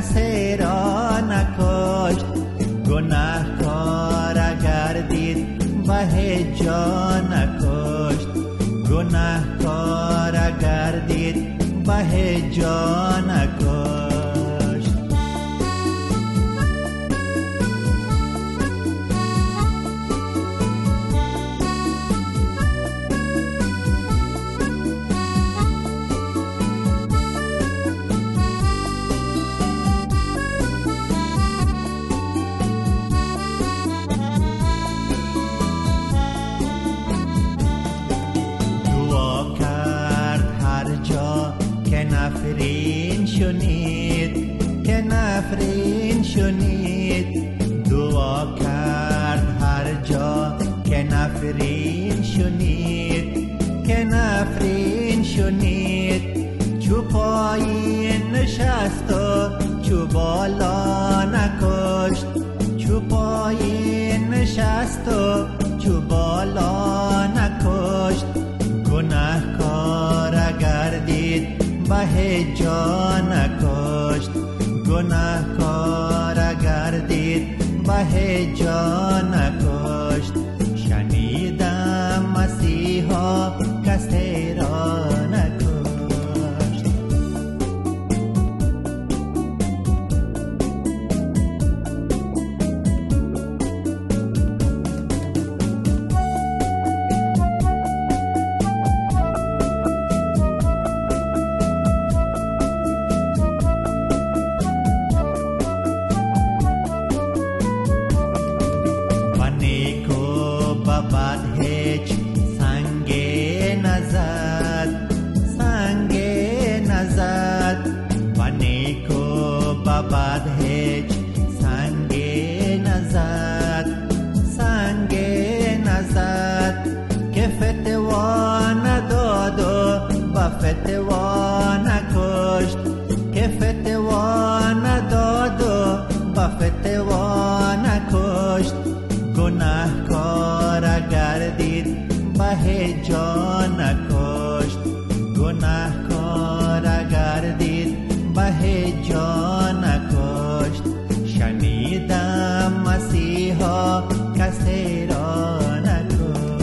کسی را نکشت. گناهکار اگر دید به هیچ جا نکشت. گناهکار اگر دید به هیچ جا نکشت. نفرین شنید که نفرین شنید. دعا کرد هر جا که نفرین شنید که نفرین شنید. چو پایین نشست و چو بالا نکشت. چو پایین نشست و چو بالا نکشت. گناهکار اگر دید به هیچ جا نکشت. گناهکار اگر دید به هیچ جا نکشت. شنیدم مسیحا کسی را نکشت. بد هیچ سنگی نزد. سنگی نزد. و نیکو بد هیچ سنگی نزد. سنگی نزد. که فتوا نداد و با فتوا نکشت. که فتوا نداد و با فتوا نکشت. گناهکار اگر دید به هیچ جا نکشت. گناهکار اگر دید به هیچ جا نکشت. شنیدم مسیحا کسی را نکشت.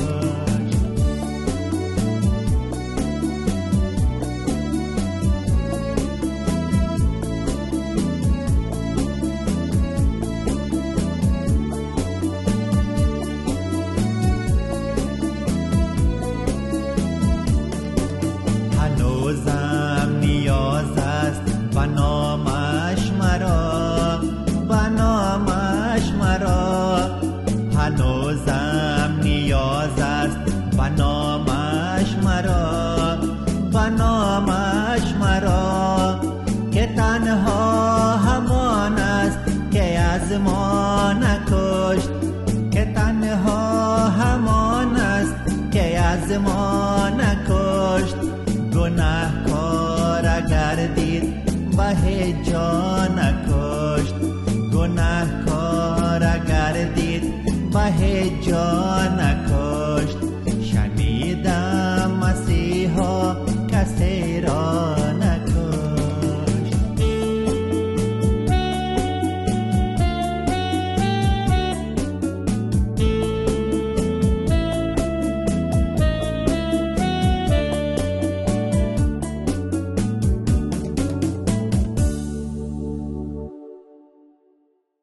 هنوزم نیاز است و نامش مرا. و نامش مرا. هنوزم نیاز است و نامش مرا. و نامش مرا. که تنها همان است که از ما نکشت. که تنها همان است که از ما نکشت. گناهکار اگر دید به هیچ جا نکشت. گناهکار اگر دید به هیچ جا نکشت.